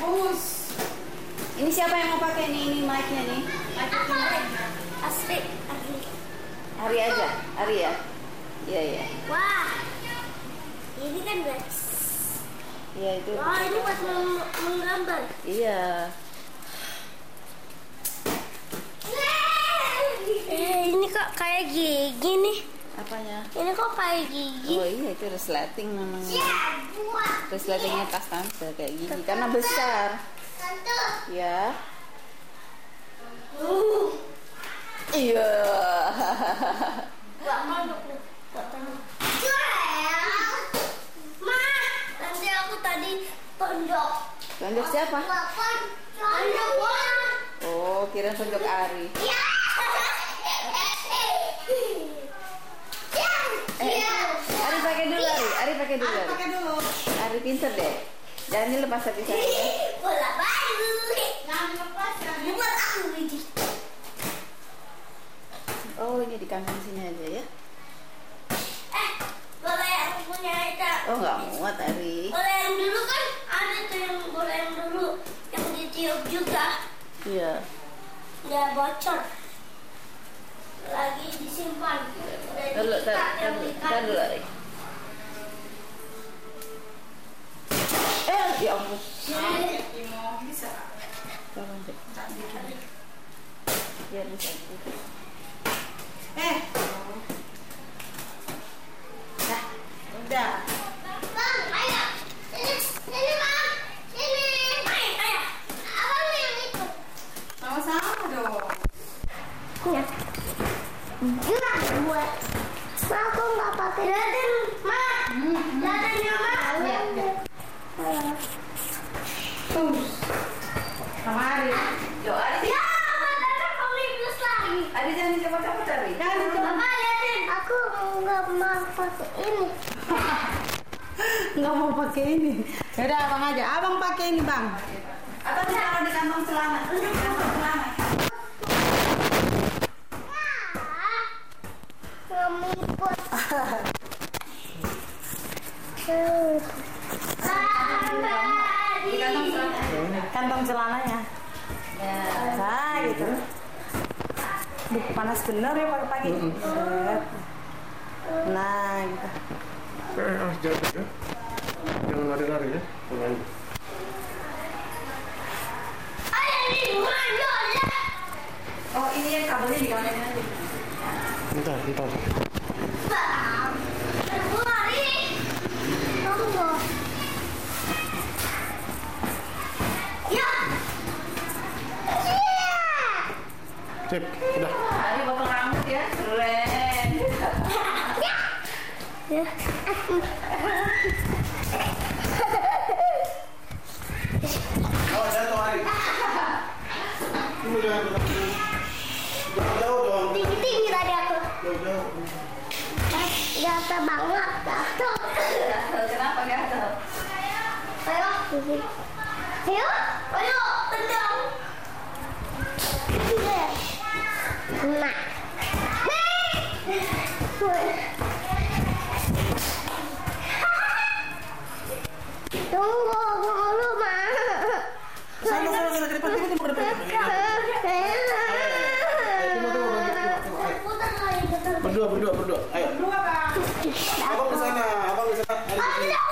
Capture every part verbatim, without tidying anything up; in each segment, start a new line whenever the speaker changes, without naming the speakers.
bagus. Ini siapa yang mau pakai nih ini mic-nya nih?
Asli, Ari.
Ari aja, Ari ya. Iya iya.
Wah, ini kan guys.
Iya itu.
Wah, ini pas meng- menggambar.
Iya.
Eh, ini kok kayak gigi nih.
Apanya?
Ini kok kayak gigi.
Oh iya itu resleting namanya. Resletingnya tas tante kayak gini karena besar. Ya.
Uh.
Iya.
Gak manduk nih. Gak tahu. Ma, nanti aku tadi tonjok.
Tonjok siapa?
Tonjok orang.
Oh, kira tonjok Ari.
Ya.
Eh, Ari pakai dulu Ari. Ari pakai dulu.
Ari pakai dulu.
Ari pinter deh. Jangan dilepas tapi saya.
Bola baru.
Jangan lepas ya.
Buat aku ini.
Oh, ini di kantong sini aja ya.
Eh, bola yang punya itu.
Oh, nggak muat Ari.
Bola yang dulu kan ada tuh yang bola yang dulu yang ditiup juga.
Iya.
Nggak bocor. Lagi disimpan. Udah
Dulu,
diikat,
tar,
yang
tar,
diikat.
tar dulu Ari. Eh, ya ampun.
Timo bisa.
Tolong deh. Biar bisa.
Eh,
Nah,
udah.
Bang, ayo. Sini, sini bang. Sini. Ayo, ayo. Abang yang itu.
Sama-sama dong.
Ya. Gimana buat? Ma, aku nggak pakai. Dadan, ma. Dadannya ma.
Ya, ya. Tuh. Sama Ari.
yo Ari.
Ya, dadan kali plus lagi.
Ari jangan coba-coba Ari.
Jangan itu.
Bapak liatin. Aku nggak mau pakai ini.
Nggak mau pakai ini. Yaudah abang aja. Abang pakai ini bang.
Atau ditaruh di kantong celana. Di kantong celana.
Nggak mau ikut.
Di kantong celana.
Kantong celananya.
Ya.
Nah gitu. Duh, panas bener ya pagi-pagi. Nah gitu.
Eh, ah, jaga ya. Jangan lari-lari ya. Pulang.
Ada di mana ya?
Oh, ini yang kabelnya di kanan aja.
Bentar, bentar.
Bang, lari. Tunggu. Ya. Iya.
Cek, udah.
Ari potong rambut ya, keren.
Ya.
Oh, jatuh Ari. Ini jangan jauh dong.
Tinggi tinggi tadi aku.
Jauh-jauh.
Gatel banget, gatel.
Kenapa gatel?
Ayo, ayo, ayo, tendang. Nah, tunggu dulu mah.
Sana, sana, sana, ke depan, ke depan, ke depan.
Berdua, berdua, berdua. Ayo.
Dua bang.
Abang ke sana, abang ke sana. Ari di sini.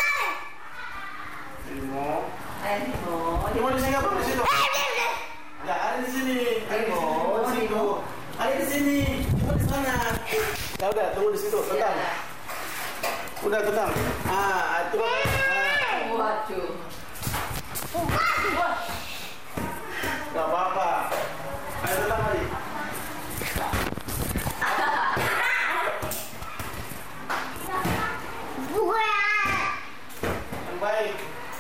Timo.
Ayo,
Timo di sini, abang di situ. Ya, Ari di sini. Ari di sini, Timo di situ. Ari di sini, Timo di sana. Ya udah, tunggu di situ, tenang. Udah tenang. Ah, itu. Ah.
waduh.
Gak apa-apa. Ayo tenang Ari. Yang baik.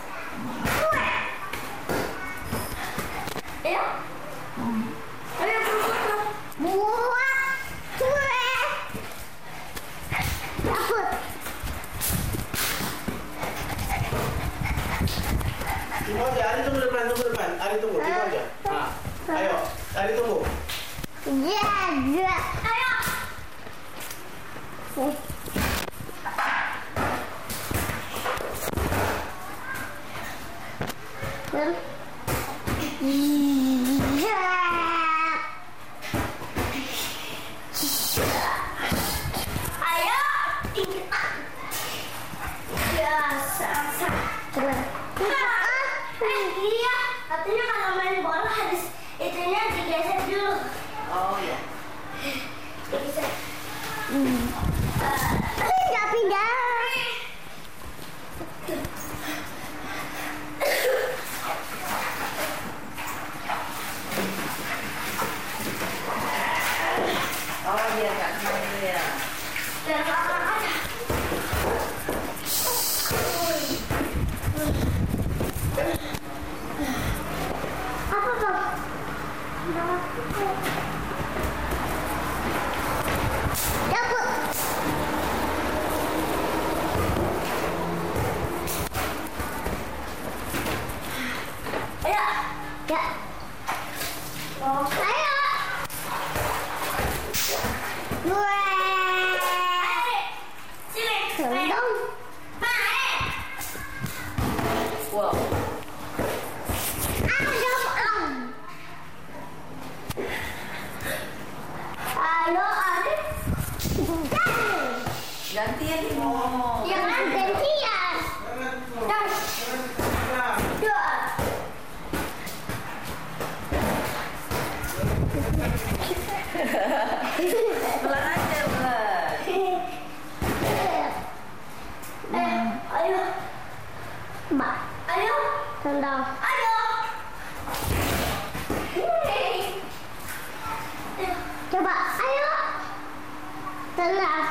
Ayo. Ayo, buat. Takut.
Timo aja, Ari tunggu depan, tunggu depan. Ari tunggu, Timo aja. Nah, ayo, Ari tunggu.
Ya, ya. Ayo. Iya. Ayo, tingkat. Ya, sa-sa. Eh, iya. Katanya kalau main bola harus itunya digeser dulu.
Oh ya.
Digeser. Hmm. Pindah-pindah.
Oh iya kak, itu ya.
Dan kakak ada. Apa bang? Dapur. Ayo. Ya. Oh. Ayo. Gue. Sini. Gendong.
Wow.
Ayo, Arif.
Gantian Timo.
Ya kan, gantian. Dan. Dua.
Pelan aja, pelan.
Eh, ayo. Mbak. Ayo. Tendang. Ayo. Coba, ayo. Tendang.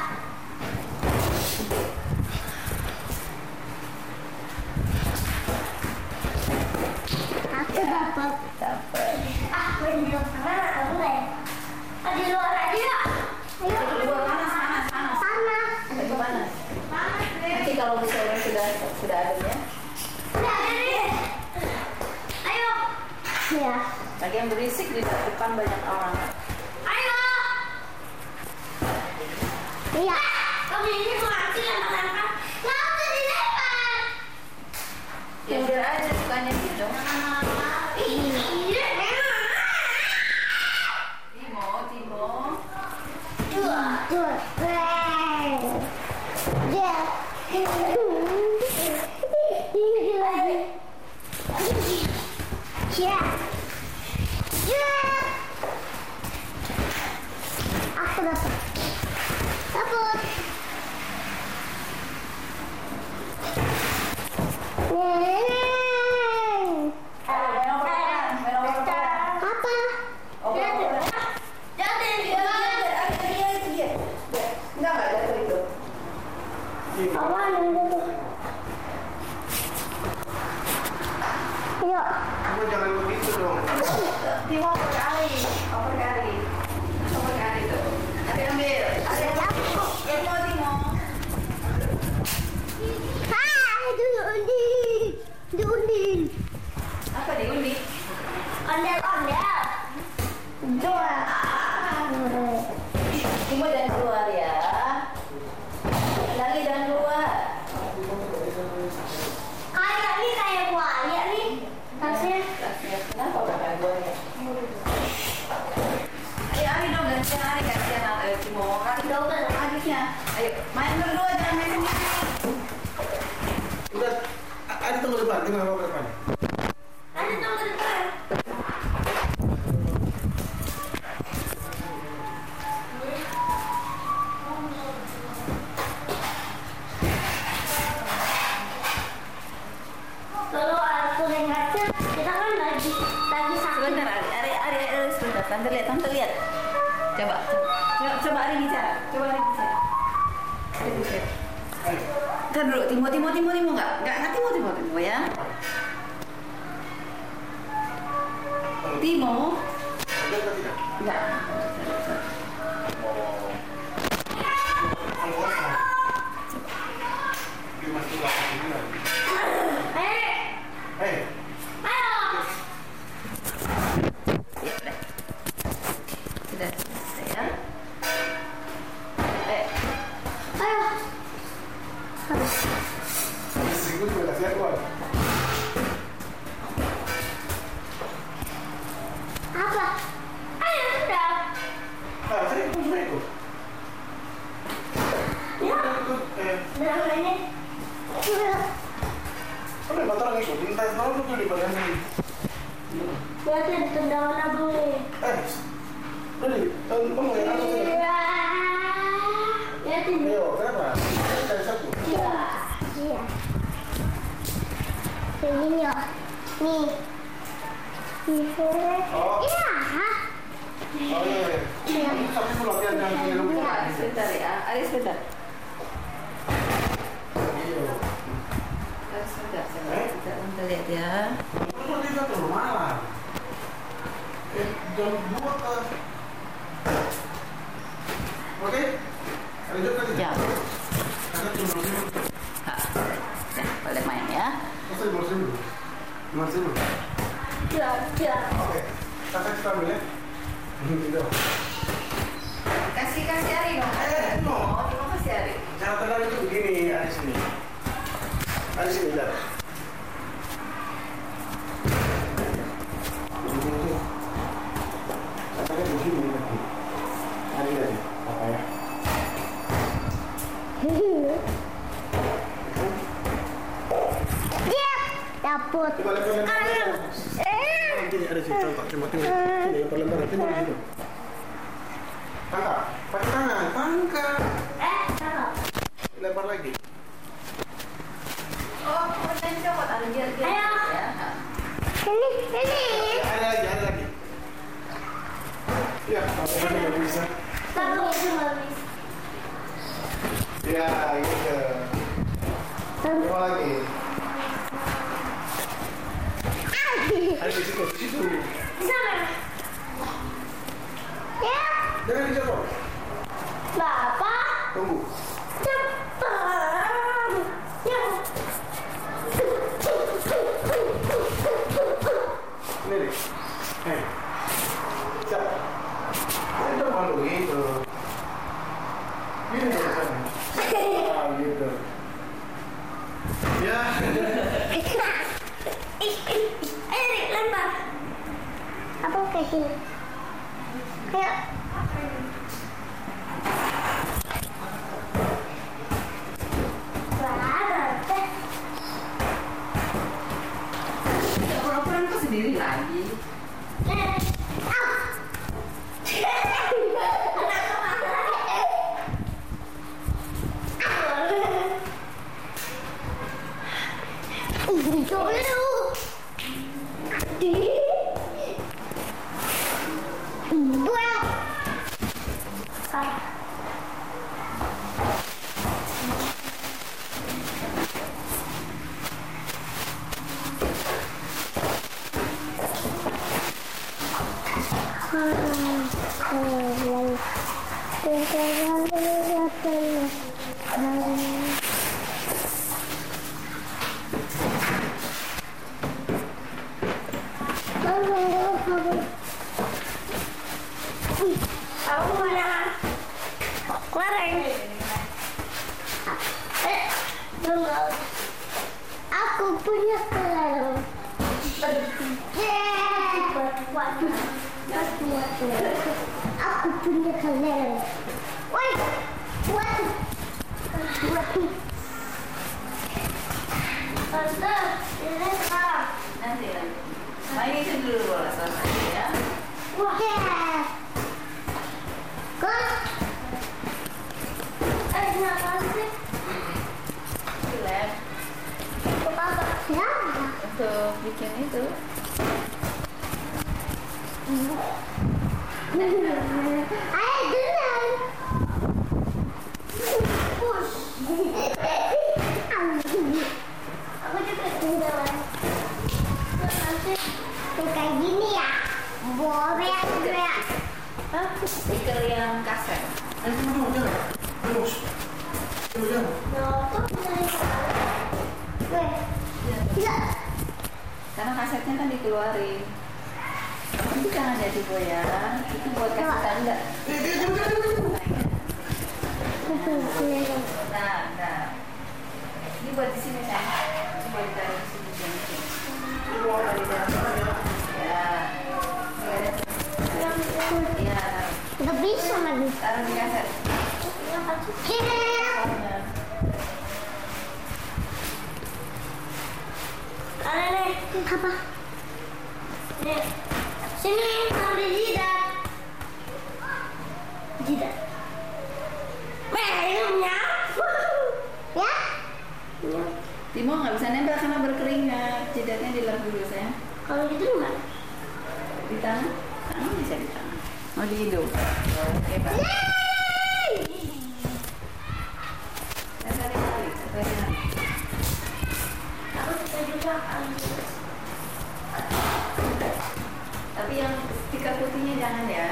Aku dapat.
Dapat.
Aku di luar sana, aku boleh. Ah, di luar aja. Ayo.
Di luar panas, panas, panas.
Panas.
Lagi panas.
Panas, Dek.
Nanti kalau misalnya sudah sudah adanya,
Udah ada nih. Ayo. Ya.
lagi yang berisik di depan banyak orang.
Ayo. Iya. Kamu ini mati lempar-lempar. Nggak usah dilempar.
Ya biar aja sukanya gitu.
Iya.
Timo, Timo.
Dua. Dua. Dua. Ini lagi. Ya. Ya. Aku dapat. Dapat. Neng. Apa? Jadi dia.
Enggak, enggak jatuh itu.
Awan dulu. Yuk.
Kamu jangan begitu dong.
Timo berkali, oh berkali, oh berkali tuh. Ada ambil, ada Timo, Timo.
Hai, diundi. Diundi.
Apa diundi?
Ondel-ondel. Dua.
Timo jangan keluar ya. Lagi jangan keluar.
Kayak nih kayak buaya nih. Tasnya.
Kenapa pakai buaya? Ayo Ari dong, gantian Ari, gantian Ari, Timo. Kasih double habisnya. Ayo, main berdua, jangan main sendiri.
Udah, ada tunggu depan, tengah bawa ke depan.
Ada tunggu depan. Kalau aku dengarnya, kita kan lagi lagi sakit.
Sebentar Ari, Ari, Ari, Ari, sebentar. Tante lihat, tante lihat. Coba, coba, coba Ari bicara. Coba Ari bicara. Ari bicara. Ntar dulu, Timo, Timo, Timo, Timo, enggak, enggak, enggak, Timo, Timo, Timo ya. Timo,
Ada atau tidak?
enggak.
Kalau kosong. Dimasukin lagi sembilan.
Eh,
Hei,
ayo.
Ya, udah. Sudah selesai ya. Eh,
Ayo.
istriku juga kasih aku. kalau tuh di bagasi.
Lihatin tendangan abang nih.
Eh, Dodi, kamu yang apa sih?
Lihatin.
Ayo, kenapa? Cari satu.
Iya. Iya. Kayak gini ya. Nih.
Oh.
Iya.
Oh iya.
Iya.
Tapi kalau latihan yang di rumah.
Aris sebentar ya, Aris sebentar.
Iya.
Aris sebentar, sebentar. Kita kita lihat ya.
Kamu tidak terlalu malam. Eh, jam dua ke. Oke. Lanjut lagi.
Ya.
Ada cuma sini.
Ha. Ya, boleh main ya.
Masih masih dulu. Masih dulu.
Iya. Iya.
Oke. Kakak kita ambil ya. Gitu.
Kasih kasih Ari dong.
Eh, no.
Oh, terima kasih Ari.
Cara tenang itu begini, ada di sini. Ada di sini, lihat. Caranya begini nanti. Ada lihat ya, apa ya?
Iya. Dapet.
Coba lihat lembar. Begini ada sini, contoh. Coba tengok. Sini, lempar lembar. Tengok di situ. Tangkap. Pakai tangan. Tangkap.
Eh, taruh.
Lempar lagi.
Oh, kemudian coba taruh dia dia.
Ayo.
Ya.
Ini, ini.
Ada lagi, ada lagi. Ya, kalau nggak bisa.
Taruh itu habis.
Ya, gitu. Coba lagi. Ada di situ, di situ.
Sana. Ya.
Jangan dijatuh.
Bapak.
Tunggu.
Cepat. Ya.
Ini nih. Hei. Siap. Saya udah malu gitu. Gini dong sana. Ah, gitu. Ya.
Ayo lempar. Apa kayak gini? Kayak.
Pura-pura kok sendiri lagi.
Aku mana? Keluarin. Eh, tunggu. Aku punya kelereng. Aku punya kelereng. Woi, buat, buat. Tante, ini sekarang.
Nanti nanti. Main itu dulu bola selesai ya.
Wah. Kok? Eh, kenapa sih?
Relax.
Kenapa? Kenapa?
Untuk bikin itu.
Ayo jalan. Push. Aku juga jalan. Nanti kayak gini ya. Bobek ya.
Hah? Stiker yang kaset.
Eh, tunggu, tunggu, jangan. Tunggu. Tunggu, jangan.
Nonton dari sana. Weh. Tidak.
Karena kasetnya kan dikeluarin. Itu jangan jadi goyang. Itu buat kasih tanda.
Eh, eh, jangan, jangan, jangan.
Nah, nah. Ini buat di sini sayang. Ini buat ditaruh di sini. Taruh di dalam. Ya. Ya.
Tidak bisa lagi.
Taruh di kaset.
Ada nih. Apa? Sini, taruh di jidat. Jidat. Mainnya. Ya?
Timo nggak bisa nempel karena berkeringat. Jidatnya dilap dulu sayang.
Kalau gitu enggak?
Di tangan? Tangan bisa di tangan. Oh di hidung. Oke pak.
Aku suka juga.
Tapi yang stika putihnya jangan ya.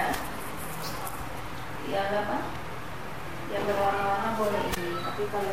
Yang apa? Yang berwarna-warna boleh ini. Tapi kalau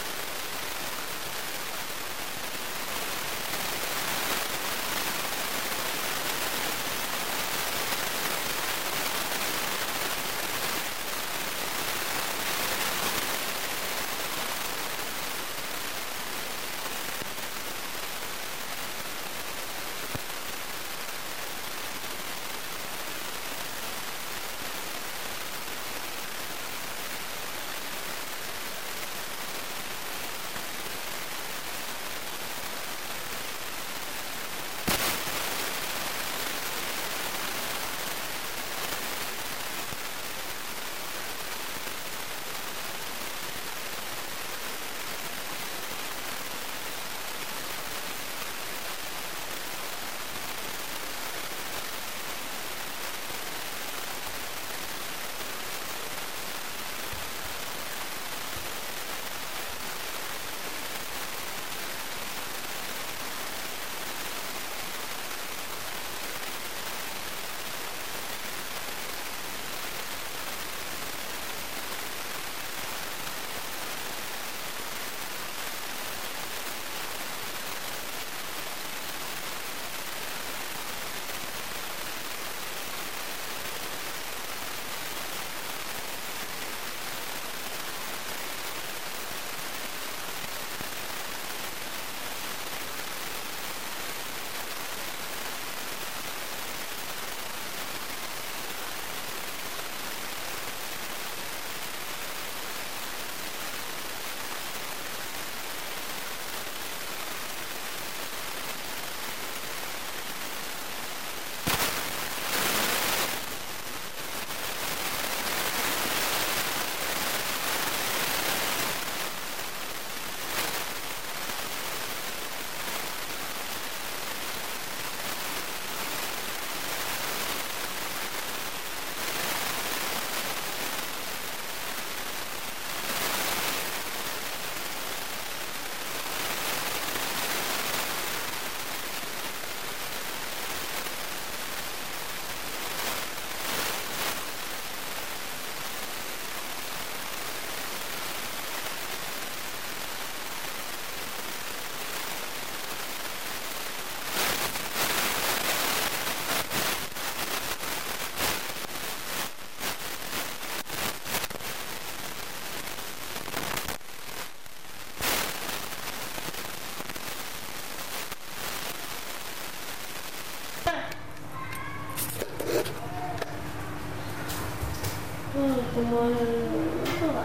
Hmm, kemana? Coba.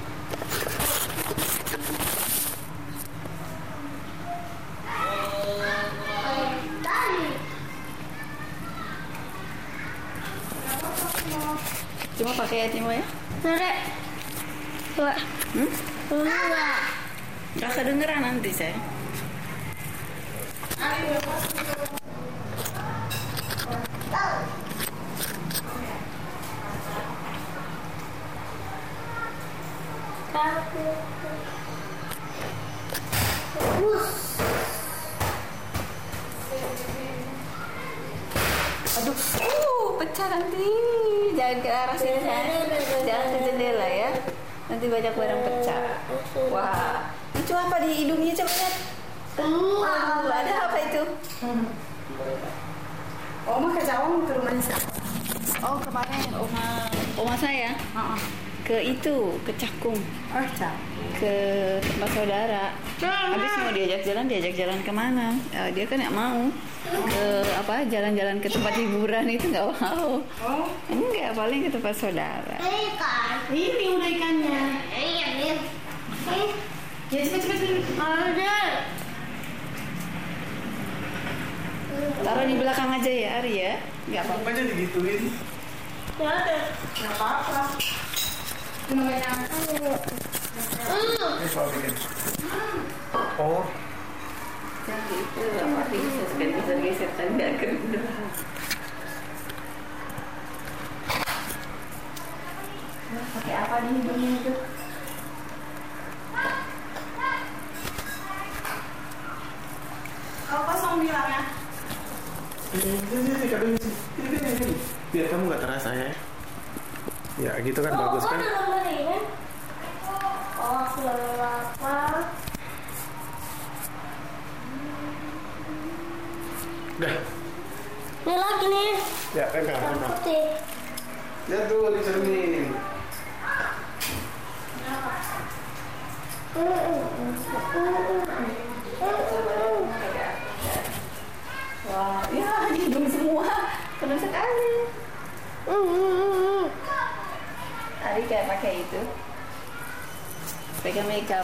cuma pakai ya Timo ya.
Nere. Coba.
Hmm?
Coba.
Gak kedengeran nanti saya. Aduh, uh, pecah nanti. Jangan ke arah sini sayang. Jangan ke jendela ya. Nanti banyak barang pecah. Wah, itu apa di hidungnya coba lihat. Wow, ada apa itu?
Oma ke Cawang ke rumah Nisa.
Oh kemarin oma oma saya
Uh-uh.
ke itu ke Cakung,
Oh, Cak.
ke tempat saudara. Habis mau diajak jalan, diajak jalan kemana? Eh, dia kan nggak mau ke apa jalan-jalan ke tempat hiburan itu nggak mau.
Oh,
Enggak, paling ke tempat saudara.
Ikan.
ini udah ikannya.
Iya, Mir. Eh,
Ya cepet cepet cepet.
ada.
Taruh di belakang aja ya, Ari ya. Nggak apa-apa.
Rupanya digituin.
Ya ada. Nggak apa-apa. Cuma yang
Ini soal bikin. Oh,
Jadi itu apa bisa sekali bisa geser tapi nggak kendor. Pakai apa di hidungnya itu?
kalau kosong bilang ya.
ini ini ini kado ini ini ini ini. Biar kamu nggak terasa ya. Ya gitu kan bagus kan?
Oh, nomor ini. Oh, aku lapar.
Udah.
Ini lagi nih.
Ya pegang
Yang
pegang.
putih.
Lihat tuh di cermin.
Wah, ya di hidung semua. Penuh sekali. Ari kayak pakai itu. Pakai makeup.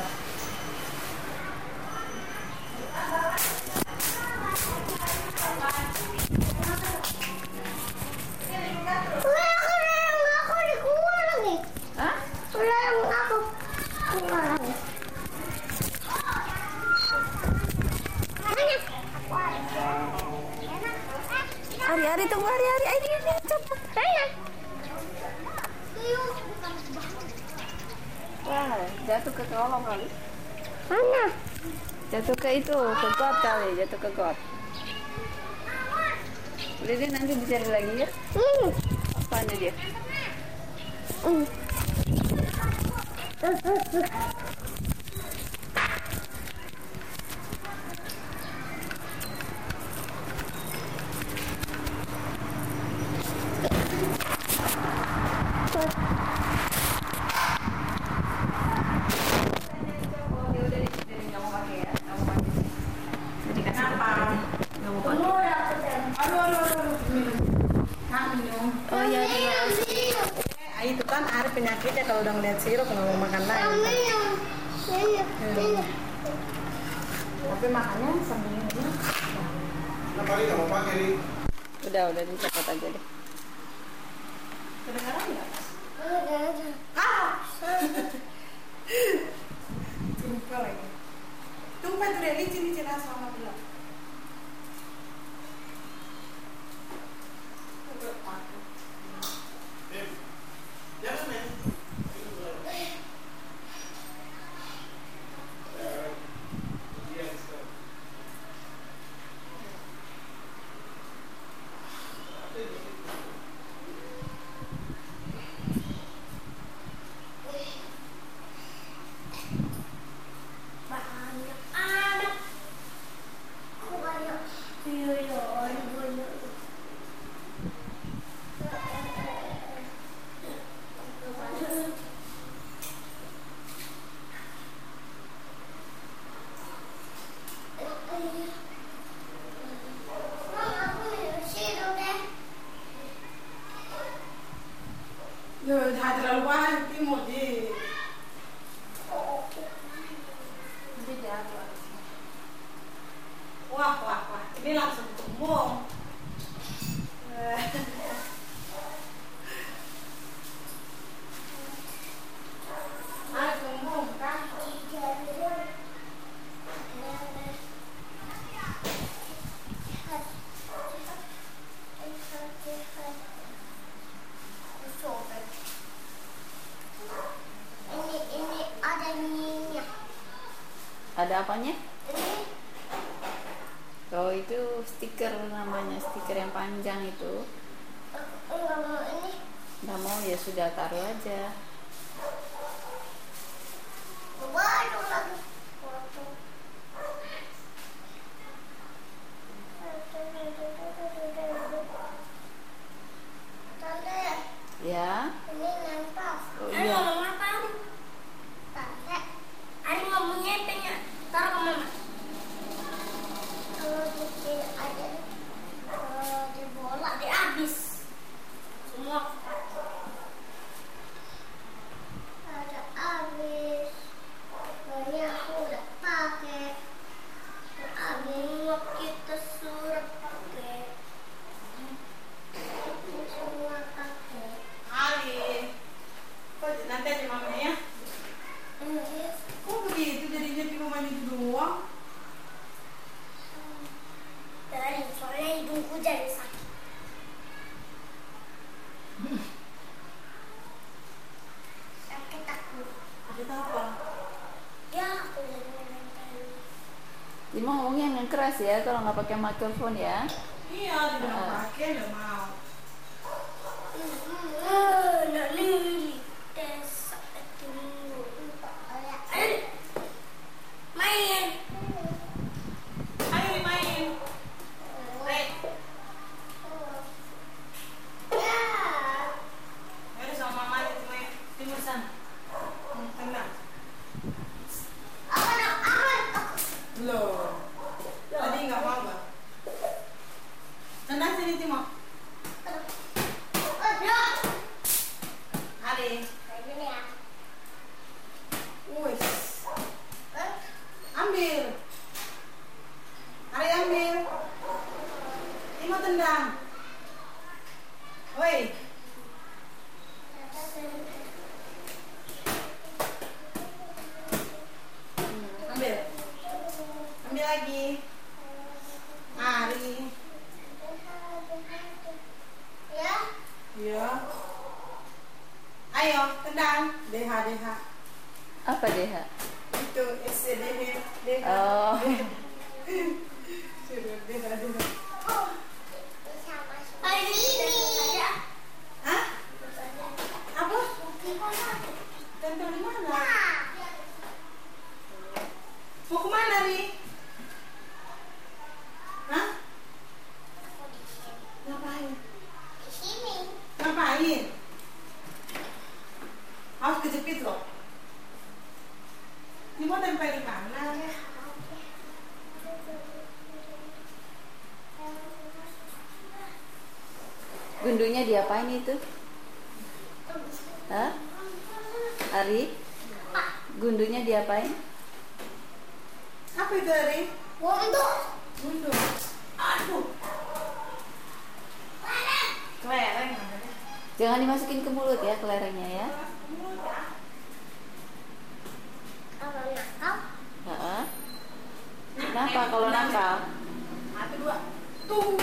Udah aku yang aku di keluar lagi.
Hah?
Udah yang aku keluar lagi.
Ari, Ari tunggu Ari, Ari, Ari, Ari, cepat. Wah, jatuh ke kolong kali.
Mana?
Jatuh ke itu, ke got kali, jatuh ke got. Udah deh nanti dicari lagi ya.
Hmm.
Apanya dia?
Hmm.
Aduh, aduh, aduh, aduh. Minum. Nak minum.
Oh ya, dia.
Eh, itu kan Ari penyakitnya kalau udah ngeliat sirup nggak mau makan lagi.
Minum. Minum. Minum.
Tapi makannya sambil minum.
Kenapa ini nggak mau pakai nih?
Udah, udah dicopot aja deh.
Kedengaran nggak?
Udah, udah.
Ah! Lupa lagi. Tunggu itu deh, licin licin sama bilang.
Jangan men.
Banyak anak. Banyak. Iya, iya, banyak.
Loh, jangan terlalu banyak timur di. Wah, wah, wah. Ini langsung tumbuh. Ah, tumbuh kan?
Ini ini ada minyak.
Ada apanya?
Ini
Oh itu stiker namanya, stiker yang panjang itu.
enggak mau ini.
Nggak mau ya sudah taruh aja.
Baru lagi. Tante,
Ya.
ini nempel.
Oh
Ari
iya.
ngomong apa? Tante, Ari ngomongnya pengen taruh ke mama. Kalau bikin aja, kalau di bola dia habis semua. Ada habis. Ini aku udah pakai. Habis mau kita surat pakai. hidungku jadi sakit. Sakit aku.
Sakit apa?
Ya aku jadi nempel.
Timo ngomongnya yang keras ya kalau nggak pakai mikrofon ya.
Iya, dibilang pakai nggak mau.
Nak lili tes itu main.
Ayo main. Baik.
Ya.
Ayo sama mama aja main. Timur sana. Hmm, tenang.
Apa nak? Apa?
Loh. Tadi nggak mau nggak? Tenang sini Timo.
Ada.
Ari.
Kayak gini ya.
Wih. Ambil. Ari ambil. Timo tendang. Woi. Hmm, ambil. Ambil lagi. Ari.
Ya.
Iya. Ayo, tendang. D H D H.
Apa deh? Ha?
Itu S C D H. D H.
Oh.
Sudah D H D H.
Hari ini.
Hah? Apa? Tempel di mana? Mau kemana nih? Hah? Ngapain?
Di sini.
Ngapain? Harus kejepit loh. Ini mau tempel di mana?
Gundunya diapain itu? Hah? Ari? Gundunya diapain?
Apa itu Ari?
Untuk.
Mundur. Aduh. Kelereng.
Jangan dimasukin ke mulut ya kelerengnya ya.
Kalau nakal.
Heeh. Kenapa kalau nakal?
Satu dua. Tung.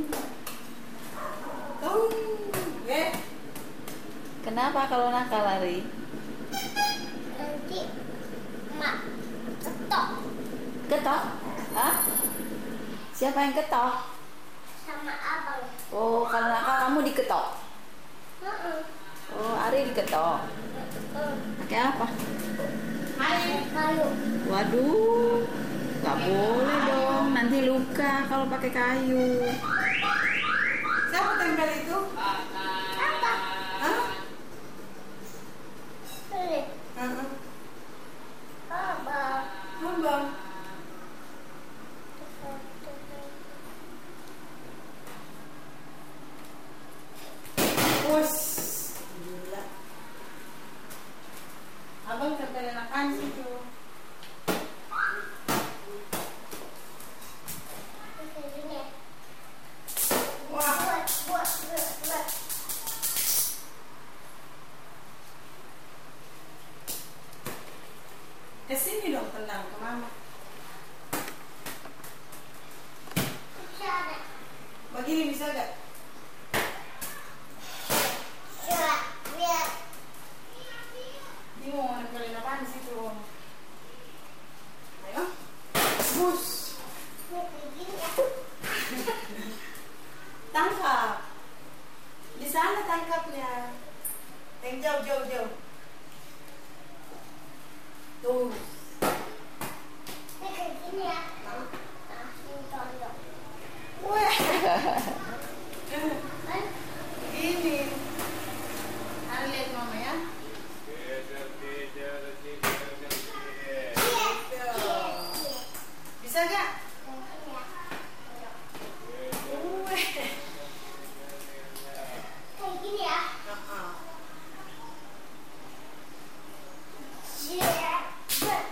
Tung. Eh.
Kenapa kalau nakal, Ari?
Nanti mak ketok
Ketok? Hah? Siapa yang ketok?
sama abang.
Oh, kalau nakal kamu diketok.
Heeh.
Oh, Ari diketok. Pakai apa?
Ayo.
Kayu.
Waduh, nggak boleh dong. Nanti luka kalau pakai kayu.
Siapa tempel itu?
Apa?
Hah?
Ini.
Heeh.
Abang.
Abang. Wus. Gila. Abang tempelin apaan sih itu?
Kayak gini ya.
Wah.
Buat, buat, buat, buat.
Kesini dong tenang ke mama.
Bisa ada.
Begini bisa gak?
Bisa. Biar.
Ini mau nempelin apaan di situ? Ayo. Bus.
Ini kayak gini ya.
Tangkap. Di sana tangkapnya. Yang jauh jauh jauh. Tuh.
Ini kayak gini ya. Langsung tonjok.
Wah.
Kan?
Gini. Hari lihat mama ya.
Iya.
Tuh. Bisa gak?
Kayak gini ya.
Wah.
Kayak gini ya.
Heeh.
Iya. Buat.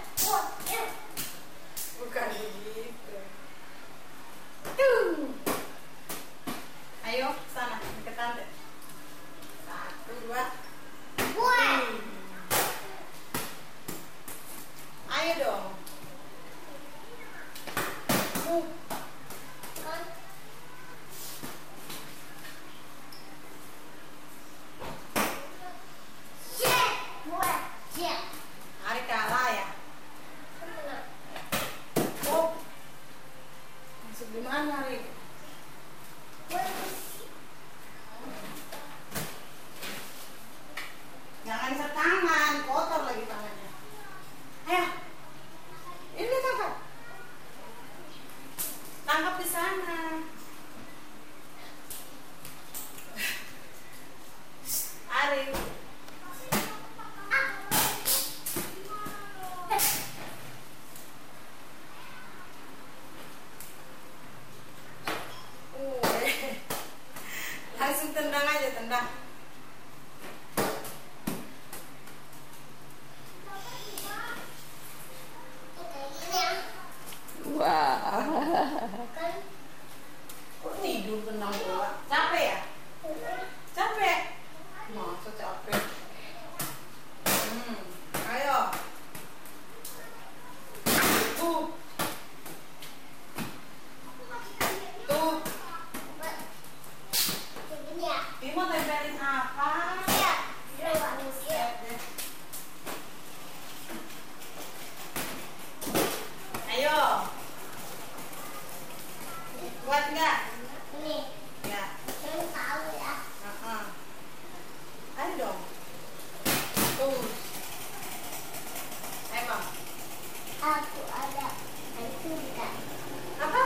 Langsung tendang aja, tendang.
Wah.
Kok tidur tendang bola? Capek ya? Capek? Masa capek? Hmm, ayo. Tuh. Tuh. Bimo tempelin apa? Ayo. Kuat nggak? Nggak. Uh-uh. Ayo dong. Tuh. Ayo Bang.
Aku ada hancurkan.
Apa?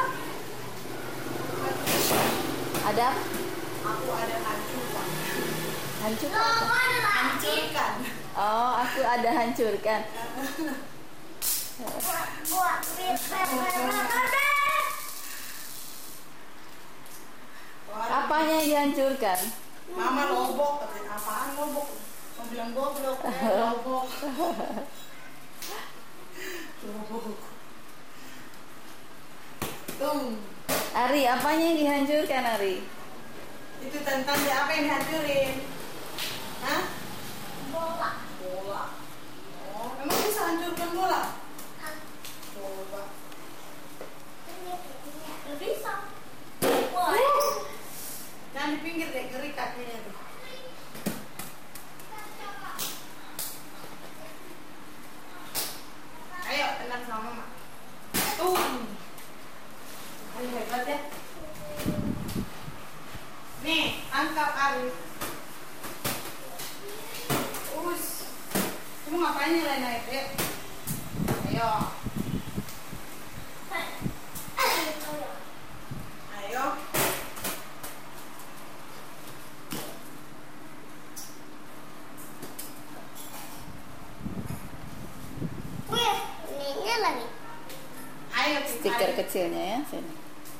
Ada
Aku ada hancurkan.
hancur.
Aku ada lagi.
Hancurkan.
Oh, aku ada hancurkan.
Buat
Apanya yang dihancurkan?
Mama lobok, katanya apaan lobok? Mau bilang goblok, eh, lobok. Lobok. Tuh.
Ari, apanya yang dihancurkan, Ari?
Itu tentang dia apa yang dihancurin? Hah?
bola.
Bola. Oh, emang bisa hancurkan bola? Coba.
Bisa.
Jangan di pinggir deh, ngeri kakinya tuh. Ayo, tenang sama mama. Tuh. Ayo, hebat ya. Nih, angkat Arif. Us. Kamu ngapain nih lain naik deh? Ayo. Ayo.
Wih, ini lagi.
Ayo,
Stiker
ayo.
kecilnya ya, sini.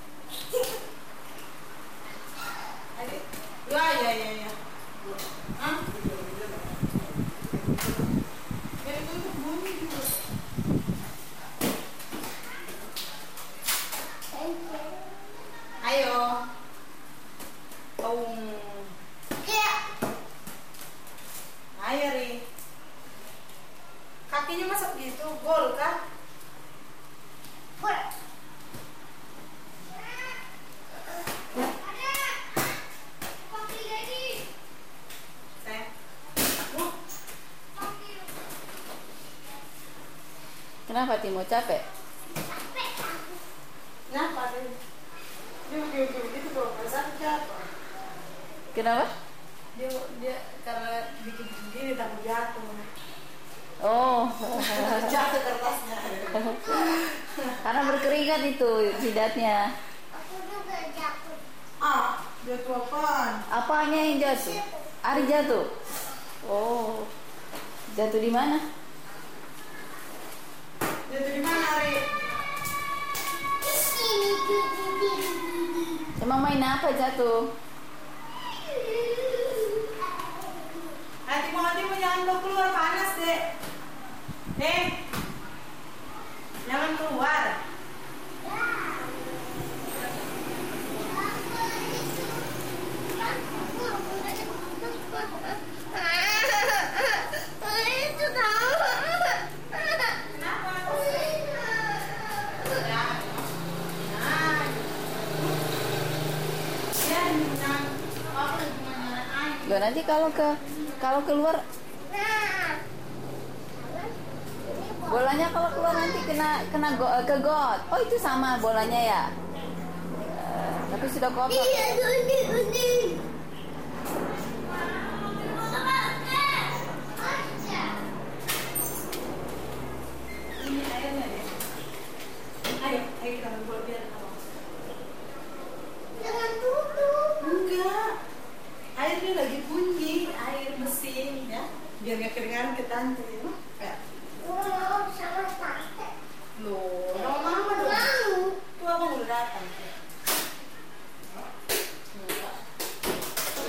Ayo. Ya, ya, ya, ya. Hah? Jadi tutup bunyi dulu. Ayo. Tung.
Ya.
Ayo, Ri. Kakinya masuk gitu, gol kah?
Wih.
Saya.
Kenapa Timo capek?
Kenapa, Ri? Dia dia dia itu kalau pasang jatuh.
Kenapa?
Dia dia karena bikin begini takut jatuh.
Oh,
Jatuh kertasnya.
karena berkeringat itu jidatnya.
Aku juga jatuh.
Ah, jatuh apaan?
Apanya yang jatuh? Ari jatuh. Oh, jatuh di mana?
Jatuh di mana, Ri?
Di sini.
Emang main apa jatuh?
Hati mau hati mau jangan bawa keluar panas deh. Deh, jangan keluar.
Itu tahu.
Kenapa? Ya, jangan. Apa gimana? Ayo.
Loh, nanti kalau ke kalau keluar bolanya kalau keluar nanti kena kena go, ke got. Oh, itu sama bolanya ya. Eh, tapi sudah kotor.
Iya, undi, undi.
Ini airnya deh. Ayo, ayo kita main bola biar apa?
Jangan tutup.
Enggak. Airnya lagi bunyi, air mesin ya. Biar nggak keringan kita nanti. Ya.
Wow, sama pakai.
Loh, sama mama dong.
Mau.
Tuh abang udah datang.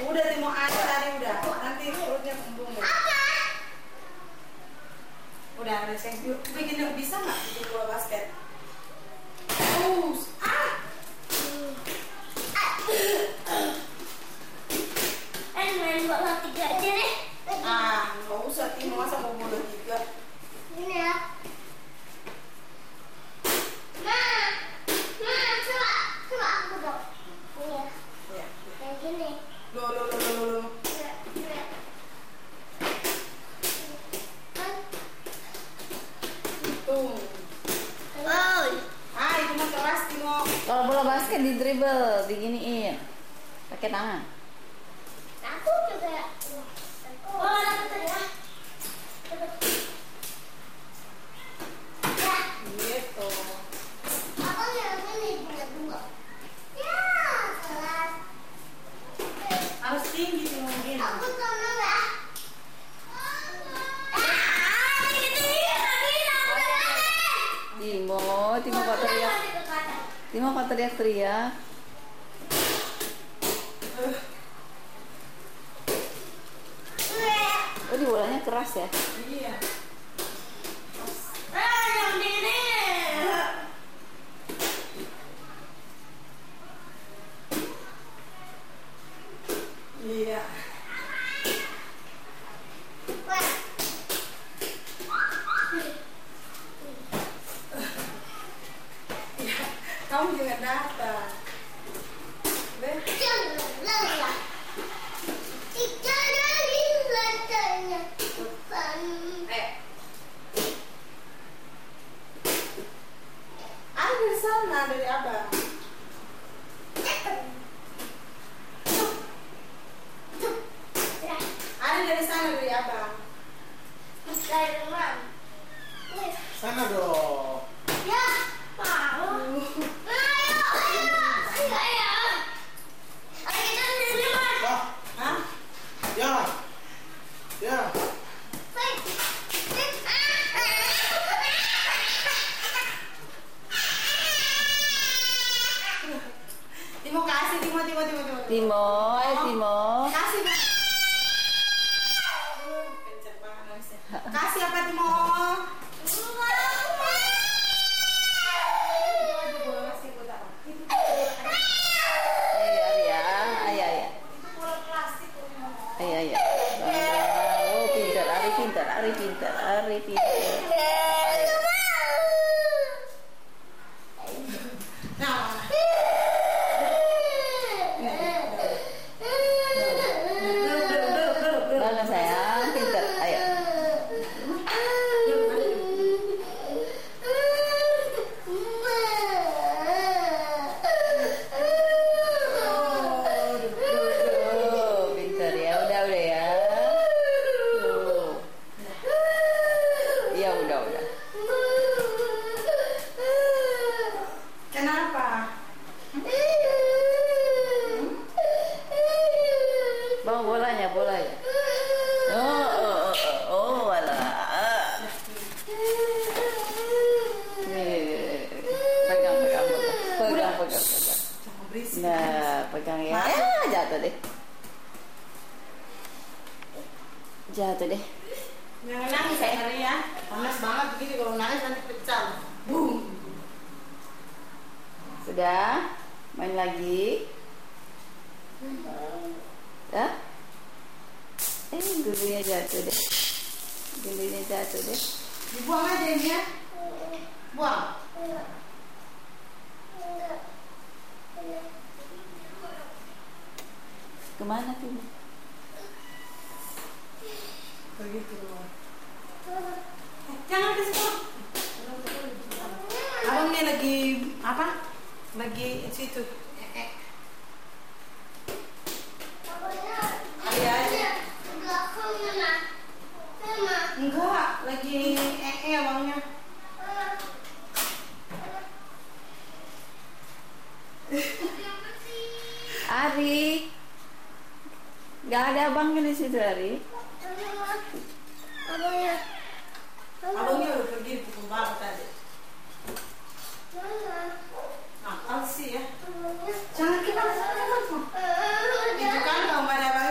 Udah Timo air tadi udah. Nanti perutnya kembung. Udah ada saya bikin bisa nggak bikin bola basket? Oh, ah.
Eh, main bola tiga aja deh.
Ah, nggak usah Timo masa mau bola tiga.
Ini ya. Ma, ma, coba, coba aku dong. Ini ya,
Ya.
kayak gini.
Lo lo lo lo lo.
Ya, ya. Kan,
Tuh.
oh,
Ah, itu mah keras Timo.
Kalau bola basket di dribble, diginiin. Pakai tangan.
aku juga. Oh, dapat ya. Dapat. Ya.
Gitu.
Apa yang ini punya dua? Ya, kelas.
Harus tinggi Timo gini.
Aku sama ya. Ah, gitu ya, tapi aku udah.
Timo, Timo kok teriak. Timo kok teriak-teriak. Oh, di bolanya keras ya?
Iya.
Ah, yang ini.
Iya.
Wah.
Kamu juga datang. Deh.
Jangan lelah. Tidak dari latanya. Bukan.
Eh. Ada sana dari abang. Ada dari sana dari abang.
Dari rumah. Wih.
Sana dong.
Ya, mau. Ayo, ayo, ayo, ayo. Ayo kita dari rumah.
Wah,
Hah?
ya, ya.
Baik.
Timo kasih Timo Timo Timo Timo.
Timo, eh Timo.
Kasih. Aduh, kenceng banget nangisnya. Kasih apa Timo? Itu aja bola basket buat apa? Itu
Ayo, Arya, ayo, ayo.
itu bola plastik Timo.
Ayo, ayo. Oh, pintar, Ari pintar, Ari pintar, Ari pintar.
Nah,
Bangun sayang, pintar. Ayo. Tuh, pintar ya. Udah, udah ya. Tuh. Ya, udah, udah.
kenapa?
Bawa bolanya, bolanya. Oh, oh, oh, oh, oh, alah. Nih, pegang, pegang, pegang, pegang, pegang, pegang.
Jangan berisik.
Nah, pegang ya. Ah, jatuh deh. Jatuh deh.
Jangan nangis ya hari ya. Panas banget begini kalau nangis nanti pecah. Boom.
Sudah? Main lagi? Ya? Eh, gurunya jatuh deh. Gurunya jatuh deh.
Dibuang aja ini ya. Buang.
Kemana tuh?
Begitu. Jangan ke situ. Abang nih lagi apa? Lagi situ. Iya aja. Enggak, lagi ee abangnya.
Ari, nggak ada abangnya di situ Ari.
Abangnya.
Abangnya udah pergi pukul berapa tadi? Nakal sih ya. Jangan kita sana kan. Itu kan kalau ada abang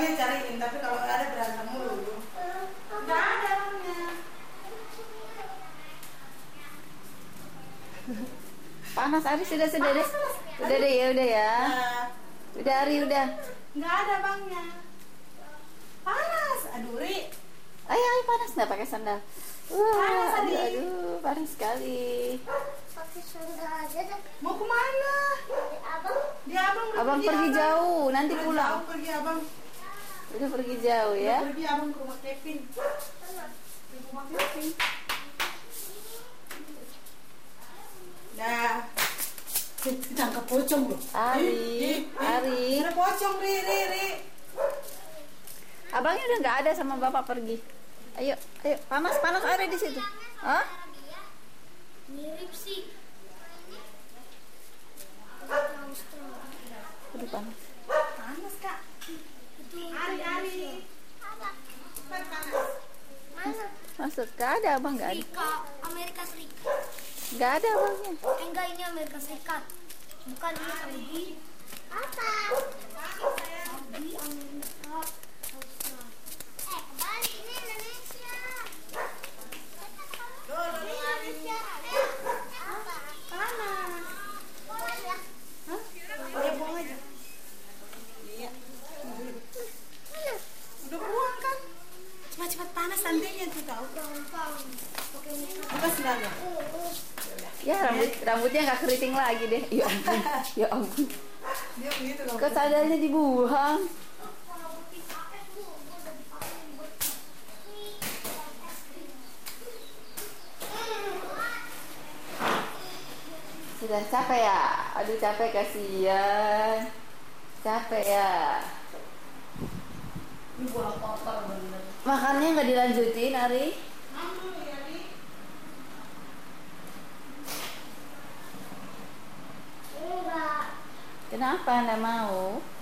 Panas Ari, sudah sudah deh. Udah deh ya, udah ya.
Nah,
Udah Ari, udah.
nggak ada bangnya. Panas. Aduh, Ri.
Ayo, ayo panas nggak pakai sandal? Wah,
Panas,
aduh,
Adi.
aduh, panas sekali.
Pakai sandal aja dah.
Mau kemana?
Abang.
Dia abang udah
Abang pergi
Abang.
jauh, nanti
Udah
pulang.
jauh pergi abang.
Udah pergi jauh ya.
Udah pergi abang ke rumah Kevin. Ke rumah Kevin. Nah, ditangkap pocong loh.
Ari,
Ih, ih, ih.
Ari.
Ada pocong, Ri, Ri, Ri.
Abangnya udah nggak ada sama bapak pergi. Ayo, ayo, panas, panas Ari di situ. Hah?
Mirip sih.
Aduh panas.
Panas, Kak. Ari, Ari. Kan panas.
Mana?
Masuk, nggak ada abang, nggak ada.
Amerika, Amerika Serikat.
Nggak ada abangnya.
Eh, enggak, ini Amerika Serikat. Bukan ini Saudi. Apa? Saudi, Amerika, Australia. Eh, kembali ini Indonesia. Ini Indonesia. Apa?
Panas.
Boleh ya?
Hah? Ya buang aja. Iya. Udah buang kan? Cepat-cepat panas nantinya tuh tahu.
Gampang. Pakai ini.
Buka sendalnya.
Ya rambut rambutnya nggak keriting lagi deh. Ya ampun, ya ampun.
Dia begitu loh.
Kok sandalnya dibuang? Sudah capek ya? Aduh capek, kasihan. Capek ya.
Ini bola kotor bener.
Makannya nggak dilanjutin, Ari?
Enggak.
Kenapa nggak mau?